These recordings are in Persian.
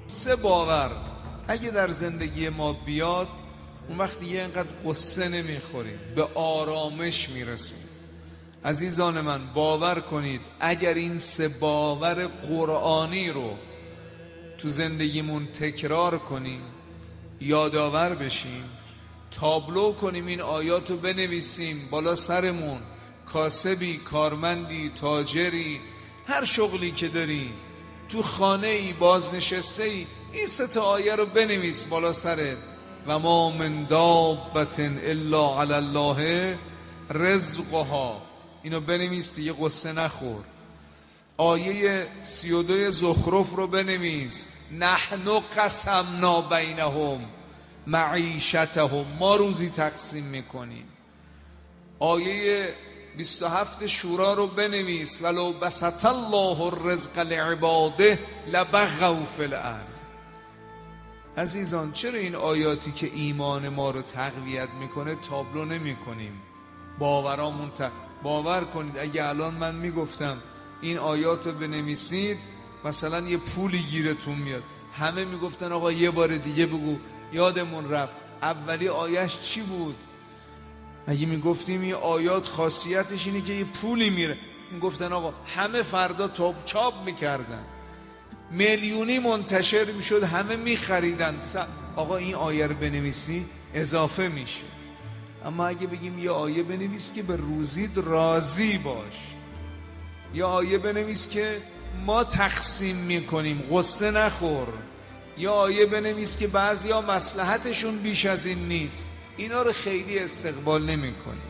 3 باور اگه در زندگی ما بیاد، اون وقت دیگه اینقدر قصه نمیخوریم، به آرامش میرسیم. عزیزان من باور کنید اگر این 3 باور قرآنی رو تو زندگیمون تکرار کنیم، یادآور بشیم، تابلو کنیم، این آیات رو بنویسیم بالا سرمون، کاسبی، کارمندی، تاجری، هر شغلی که داری، تو خانه ای، بازنشسته ای، این 3 آیه رو بنویس بالا سرت. و ما من دابت الا علی الله رزقها، اینو بنویس دیگه قصه نخور. آیه 32 زخرف رو بنویس، نحن قسمنا بینهم معیشتهم، ما روزی تقسیم میکنیم. آیه 27 شورا رو بنویس، ولو بسط الله الرزق لعباده لبغوا فی الارض. عزیزان چرا این آیاتی که ایمان ما رو تقویت میکنه تابلو نمی کنیم؟ باورامون باور کنید اگه الان من میگفتم این آیات رو بنویسید، مثلا یه پولی گیرتون میاد، همه میگفتن آقا یه بار دیگه بگو، یادمون رفت اولی آیش چی بود؟ اگه میگفتیم این آیات خاصیتش اینه که یه پولی میره، میگفتن آقا همه فردا چاپ میکردن، میلیونی منتشر میشد، همه میخریدن. آقا این آیه رو بنویسی اضافه میشه. اما اگه بگیم یه آیه بنویس که به روزید راضی باش، یا آیه بنویس که ما تقسیم میکنیم غصه نخور، یا آیه بنویس که بعضیا مصلحتشون بیش از این نیست، اینا رو خیلی استقبال نمیکنیم.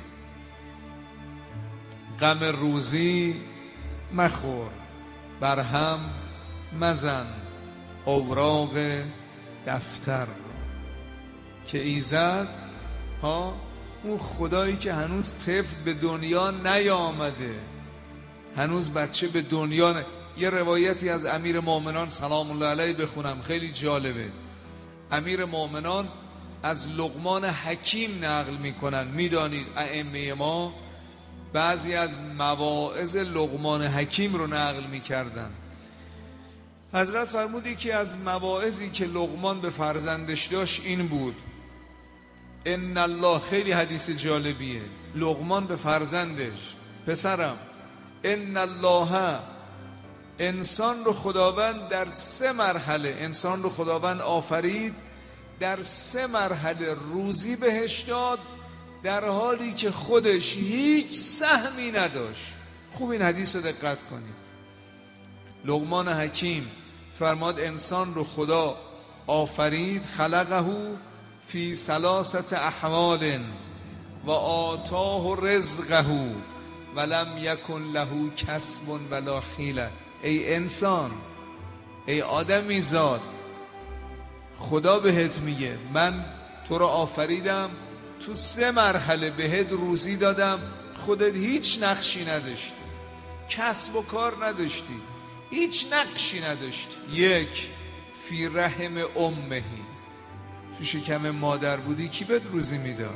غم روزی مخور، برهم مزن اوراق دفتر، که ایزد اون خدایی که هنوز طفل به دنیا نیامده، هنوز بچه به دنیا یه روایتی از امیر مومنان سلام الله علیه بخونم، خیلی جالبه. امیر مومنان از لقمان حکیم نقل میکنن. میدانید ائمه ما بعضی از مواعظ لقمان حکیم رو نقل میکردن. حضرت فرمودی که از مواعظی که لقمان به فرزندش داشت این بود، ان الله، خیلی حدیث جالبیه، لقمان به فرزندش، پسرم ان الله، انسان رو خداوند در 3 مرحله، انسان رو خداوند آفرید در 3 مرحله روزی بهش داد، در حالی که خودش هیچ سهمی نداشت. خوب این حدیث رو دقت کنید. لقمان حکیم فرماد انسان رو خدا آفرید، خلقه فی 3 احوال و آتاه رزقه ولم یکن له کسب ولا خیله. ای انسان، ای آدمی زاد، خدا بهت میگه من تو رو آفریدم، تو 3 مرحله بهت روزی دادم، خودت هیچ نقشی نداشتی، کسب و کار نداشتی، هیچ نقشی نداشتی. 1 فی رحم امه، تو شکم مادر بودی، کی بهت روزی میداد؟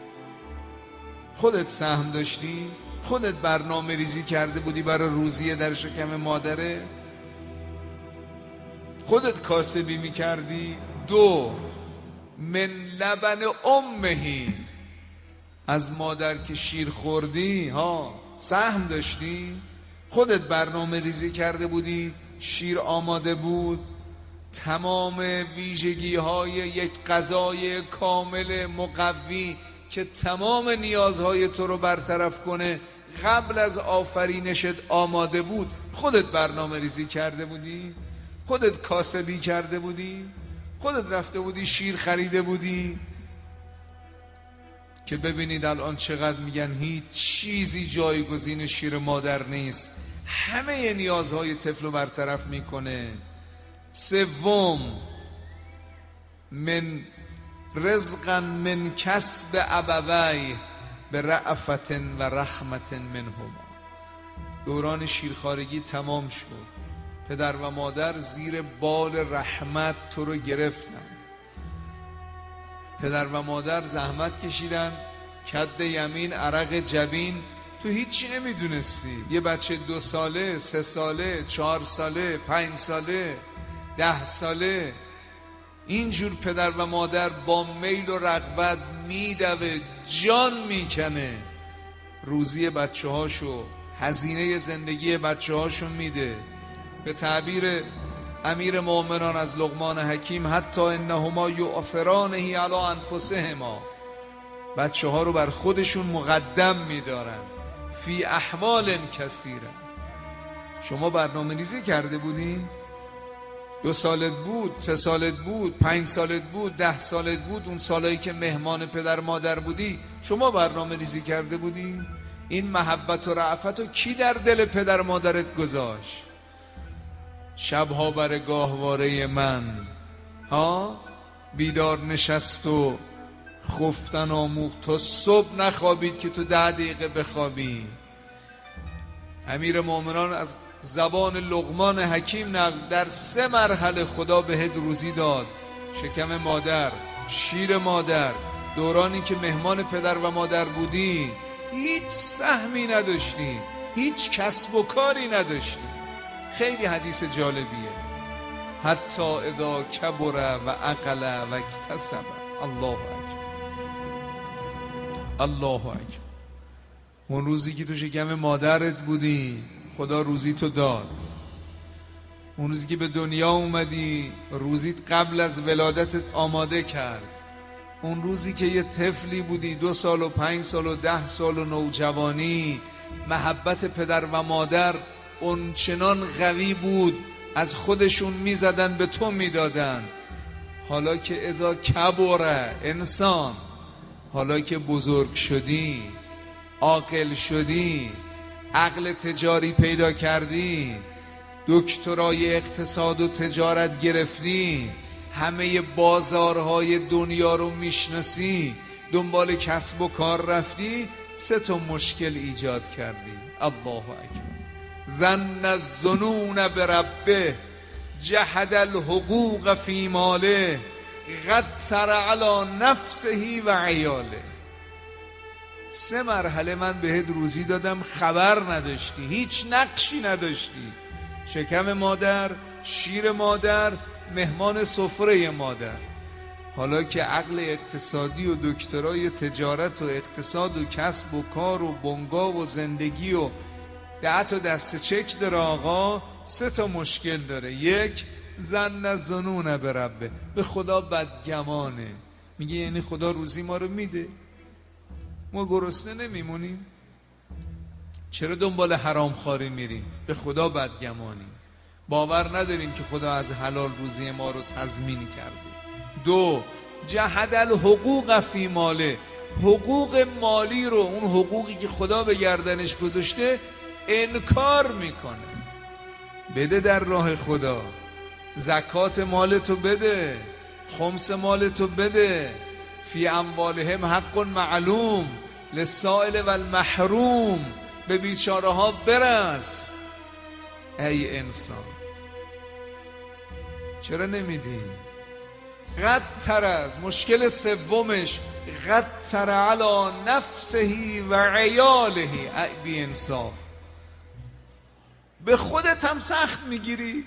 خودت سهم داشتی؟ خودت برنامه ریزی کرده بودی برای روزی در شکم مادره؟ خودت کاسبی میکردی؟ 2 من لبن امهی، از مادر که شیر خوردی سهم داشتی؟ خودت برنامه ریزی کرده بودی؟ شیر آماده بود، تمام ویژگی های یک غذای کامل مقوی که تمام نیازهای تو رو برطرف کنه قبل از آفرینشت آماده بود، خودت برنامه ریزی کرده بودی؟ خودت کاسبی کرده بودی؟ خودت رفته بودی شیر خریده بودی؟ که ببینید الان چقدر میگن هیچ چیزی جایگزین شیر مادر نیست، همه نیازهای طفل رو برطرف میکنه. 3 من رزقا من کسب ابوی به رأفت و رحمت منهما. دوران شیرخوارگی تمام شد، پدر و مادر زیر بال رحمت تو رو گرفتن، پدر و مادر زحمت کشیدن، کد یمین عرق جبین، تو هیچی نمیدونستی. یه بچه 2 ساله، 3 ساله، 4 ساله، 5 ساله 10 ساله اینجور پدر و مادر با میل و رغبت میدوه، جان میکنه، روزی بچه هاشو، هزینه زندگی بچه هاشو میده. به تعبیر امیر مومنان از لقمان حکیم، حتی انهما یؤثرانه علی انفسهما، بچه ها رو بر خودشون مقدم میدارن فی احوال کثیره. شما برنامه ریزی کرده بودین؟ 2 سالت بود، 3 سالت بود، 5 سالت بود، 10 سالت بود، اون سالایی که مهمان پدر مادر بودی، شما برنامه ریزی کرده بودی؟ این محبت و رأفت رو کی در دل پدر مادرت گذاشت؟ شبها بر گاهواره من بیدار نشست و خفتن آموخت تا صبح نخوابید که تو 10 دقیقه بخوابی. امیر مومنان از زبان لقمان حکیم نقل، در 3 مرحله خدا بهت روزی داد: شکم مادر، شیر مادر، دورانی که مهمان پدر و مادر بودی، هیچ سهمی نداشتی، هیچ کسب و کاری نداشتی. خیلی حدیث جالبیه. حتی اذا کبر و عقل و اکتسب. الله اکبر، الله اکبر. اون روزی که تو شکم مادرت بودی خدا روزی تو داد. اون روزی که به دنیا اومدی روزیت قبل از ولادتت آماده کرد. اون روزی که یه طفلی بودی 2 سال و 5 سال و 10 سال و نوجوانی، محبت پدر و مادر اون چنان قوی بود از خودشون میزدن به تو میدادن. حالا که اذا کبره انسان، حالا که بزرگ شدی، عاقل شدی، عقل تجاری پیدا کردی، دکترای اقتصاد و تجارت گرفتی، همه بازارهای دنیا رو میشناسی، دنبال کسب و کار رفتی، 3 تا مشکل ایجاد کردی. الله اکبر. ظن الظنون بربه، جحد الحقوق فی ماله، غتر علی نفسه و عیاله. 3 مرحله من بهت روزی دادم، خبر نداشتی، هیچ نقشی نداشتی. شکم مادر، شیر مادر، مهمان سفره مادر. حالا که عقل اقتصادی و دکترای تجارت و اقتصاد و کسب و کار و بنگاه و زندگی و 10 تا دست چک داره آقا، 3 تا مشکل داره. 1، ظن الظنون بربه، به خدا بدگمانه. میگه یعنی خدا روزی ما رو میده، ما گرسنه نمیمونیم؟ چرا دنبال حرام خواری میریم؟ به خدا بدگمانیم، باور نداریم که خدا از حلال روزی ما رو تضمین کرده. 2، جحد الحقوق فی ماله، حقوق مالی رو، اون حقوقی که خدا به گردنش گذاشته، انکار میکنه. بده در راه خدا، زکات مالتو بده، خمس مالتو بده. فی اموالهم حق معلوم للسائل و المحروم، به بیچاره ها برس. ای انسان چرا نمیدی؟ غتر از مشکل 3مش، غتر علی نفسه و عیاله. ای بی انصاف، به خودت هم سخت میگیری.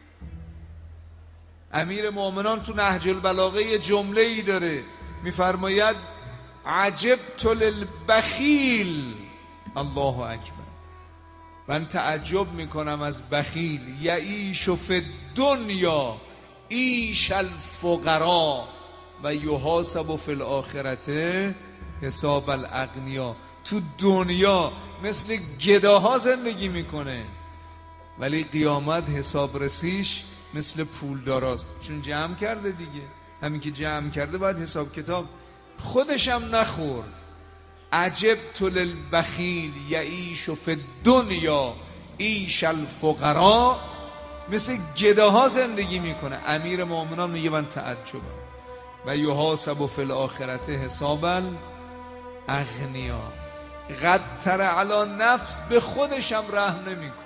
امیر مومنان تو نهج البلاغه جمله ای داره میفرماید: عجبت للبخیل. الله اکبر. من تعجب میکنم از بخیل. یعیش فی الدنیا عیش الفقراء و یحاسب فی الاخرة حساب الاغنیا. تو دنیا مثل گداها زندگی میکنه، ولی قیامت حساب رسیش مثل پولداراست، چون جمع کرده دیگه. همین که جمع کرده باید حساب کتاب. خودشم نخورد. عجبت للبخیل یعیش فی الدنیا عیش الفقراء، مثل گداها زندگی میکنه. امیر مومنان میگه من تعجبم. و یحاسب فی الاخرة حساب الاغنیا. غتر علی نفس، به خودشم رحم نمیکنه.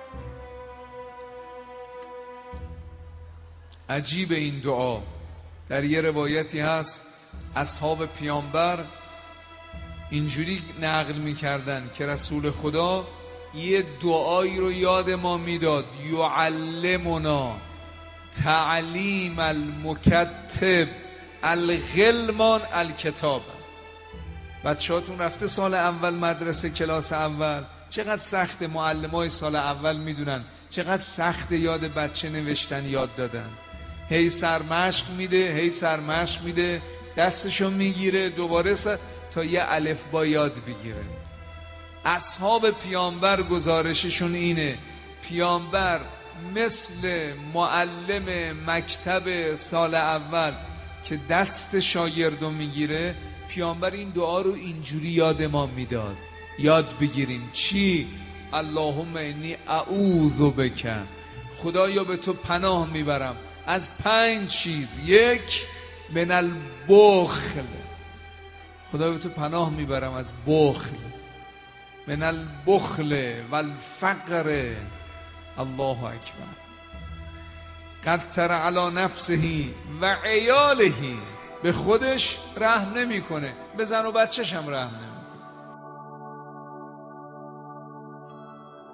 عجیب این دعا. در یه روایتی هست اصحاب پیامبر اینجوری نقل میکردن که رسول خدا یه دعایی رو یاد ما میداد: یعلمنا تعلیم المکتب الغلمان الکتاب. بچه‌هاتون رفته سال اول مدرسه، کلاس اول، چقدر سخت. معلمای سال اول میدونن چقدر سخت یاد بچه نوشتن یاد دادن. هی سرمشق میده، دستشو میگیره دوباره تا یه الف با یاد بگیره. اصحاب پیامبر گزارششون اینه، پیامبر مثل معلم مکتب سال اول که دست شاگردو میگیره، پیامبر این دعا رو اینجوری یاد ما میداد. یاد بگیریم چی؟ اللهم انی اعوذ بک، خدایا به تو پناه میبرم از 5 چیز. 1 من البخل، خدایا به تو پناه میبرم از بخل. من البخل والفقر. الله اکبر. قد تر علی نفسه و عیاله، به خودش رحم نمیکنه، به زن و بچه‌ش هم رحم نمیکنه.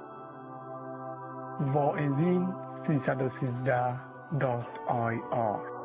واعظین 313.ir